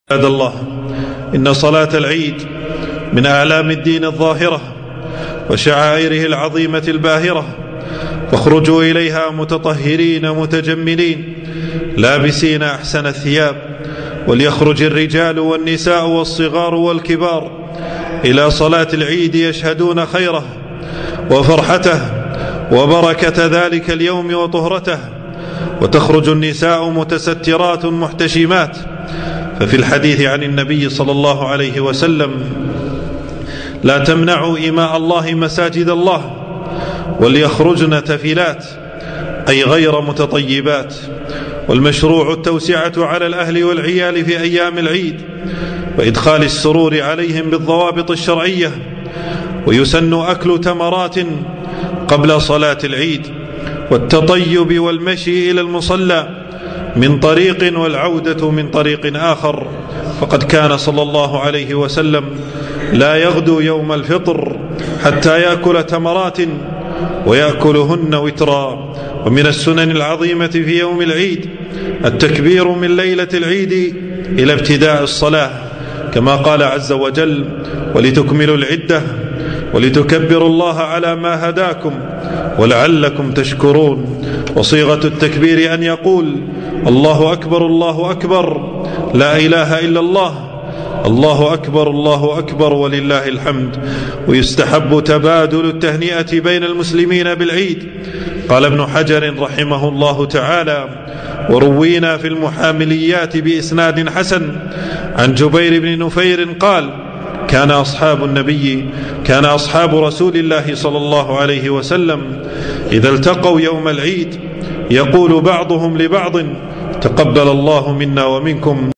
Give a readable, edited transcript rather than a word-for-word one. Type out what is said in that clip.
عباد الله، إن صلاة العيد من أعلام الدين الظاهرة وشعائره العظيمة الباهرة، فاخرجوا إليها متطهرين متجملين لابسين أحسن الثياب، وليخرج الرجال والنساء والصغار والكبار إلى صلاة العيد يشهدون خيره وفرحته وبركة ذلك اليوم وطهرته. وتخرج النساء متسترات محتشمات، ففي الحديث عن النبي صلى الله عليه وسلم: لا تمنعوا إماء الله مساجد الله، وليخرجن تفلات، أي غير متطيبات. والمشروع التوسعة على الأهل والعيال في أيام العيد، وإدخال السرور عليهم بالضوابط الشرعية. ويسن أكل تمرات قبل صلاة العيد، والتطيب والمشي إلى المصلى من طريق والعودة من طريق آخر، فقد كان صلى الله عليه وسلم لا يغدو يوم الفطر حتى يأكل تمرات ويأكلهن وترا. ومن السنن العظيمة في يوم العيد التكبير من ليلة العيد إلى ابتداء الصلاة، كما قال عز وجل: ولتكملوا العدة ولتكبروا الله على ما هداكم ولعلكم تشكرون. وصيغة التكبير أن يقول: الله أكبر الله أكبر، لا إله إلا الله، الله أكبر الله أكبر ولله الحمد. ويستحب تبادل التهنئة بين المسلمين بالعيد. قال ابن حجر رحمه الله تعالى: وروينا في المحامليات بإسناد حسن عن جبير بن نفير قال: كان أصحاب رسول الله صلى الله عليه وسلم إذا التقوا يوم العيد يقول بعضهم لبعض: تقبل الله منا ومنكم.